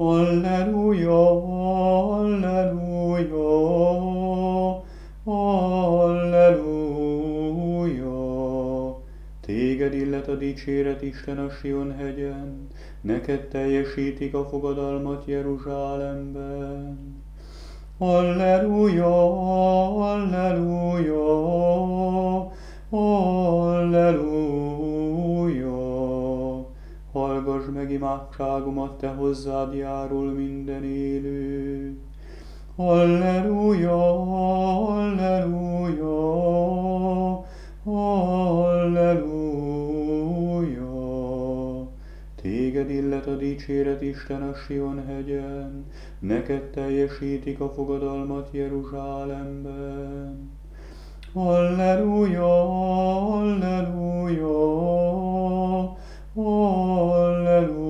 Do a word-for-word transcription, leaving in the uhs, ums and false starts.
Alleluja, alleluja, alleluja. Téged illet a dicséret, Isten, a Sion hegyen, neked teljesítik a fogadalmat Jeruzsálemben. Alleluja, alleluja, alleluja. Hallgass meg imádságomat, te hozzád járul minden élő. Alleluja, alleluja, alleluja. Téged illet a dicséret, Isten, a Sion hegyen, neked teljesítik a fogadalmat Jeruzsálemben. Alleluja, alleluja, alleluja.